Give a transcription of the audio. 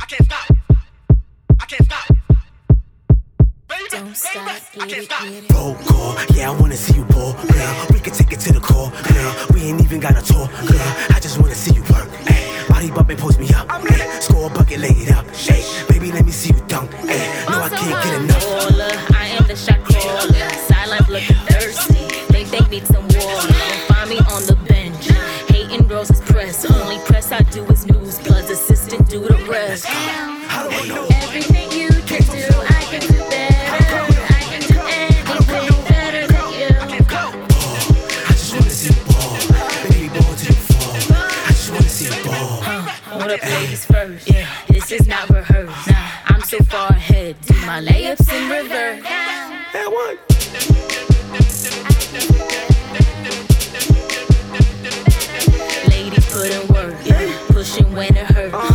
can't stop. I can't stop. Don't stop, get it. Roll call, yeah, I wanna see you ball, girl. We can take it to the core, girl. We ain't even got a tour, girl. I just wanna see you work, ayy. Body bump and post me up, ayy. Score a bucket, lay it up, ayy. Baby, let me see you dunk, ayy. No, I can't get enough. I am the shot caller. Silent looking thirsty. They need some water. Find me on the bench. Hating girls is press. Only press I do is news. Plus assistant do the rest. How do I know? Everything you can do, I can do better. I can do anything better than you. I just wanna see you ball, baby, ball to the fall. I just wanna see you ball. Hold up, ladies first. Yeah, this is not rehearsed. I'm so far ahead. Do my layups in reverse. That one. Ladies put in work, pushing when it hurts.